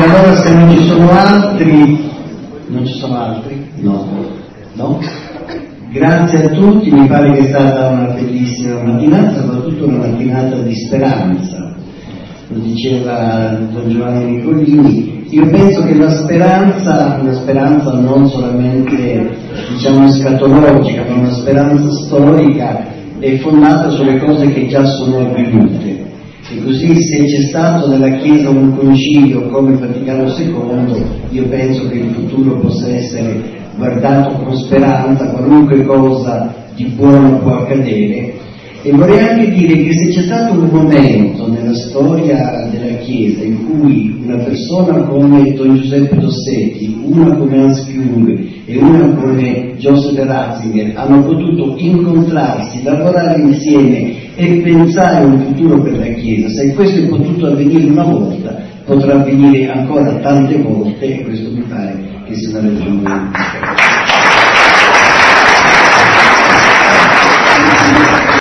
allora se non ci sono altri, non ci sono altri? No? Grazie a tutti, mi pare che è stata una bellissima mattinata, soprattutto una mattinata di speranza, lo diceva Don Giovanni Nicolini. Io penso che la speranza non solamente scatologica, ma una speranza storica è fondata sulle cose che già sono avvenute. E così se c'è stato nella Chiesa un concilio come Vaticano II, io penso che il futuro possa essere guardato con speranza, qualunque cosa di buono può accadere. E vorrei anche dire che se c'è stato un momento nella storia della Chiesa in cui una persona come Don Giuseppe Dossetti, una come Hans Küng e una come Joseph Ratzinger hanno potuto incontrarsi, lavorare insieme e pensare a un futuro per la Chiesa, se questo è potuto avvenire una volta, potrà avvenire ancora tante volte, e questo mi pare che sia una ragione.